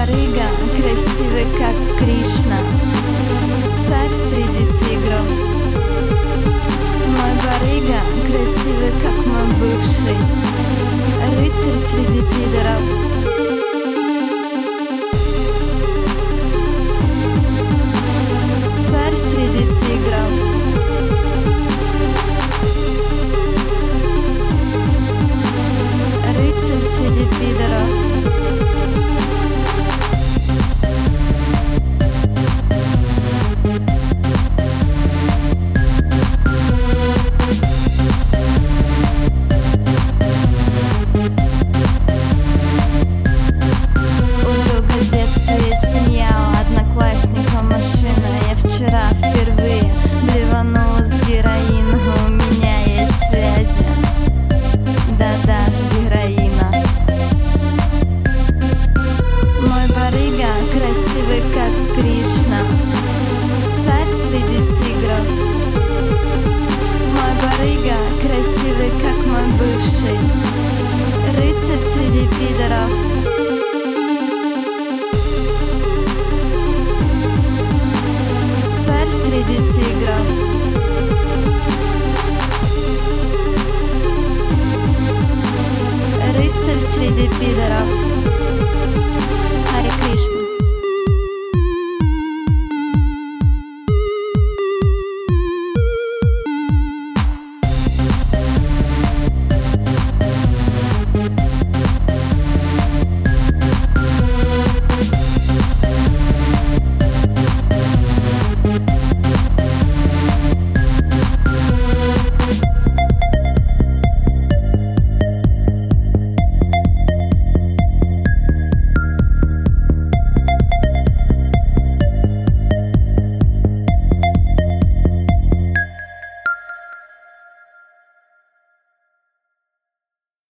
барыга, красивый как Кришна, царь среди тигров. Мой барыга, красивый как мой бывший, рыцарь среди пидоров. Царь среди тигров. Рыцарь среди пидоров. Вчера впервые блеванула с героином. У меня есть связи, да-да, с героина. Мой барыга, красивый как Кришна, царь среди тигров. Мой барыга, красивый как мой бывший, рыцарь среди пидоров. Среди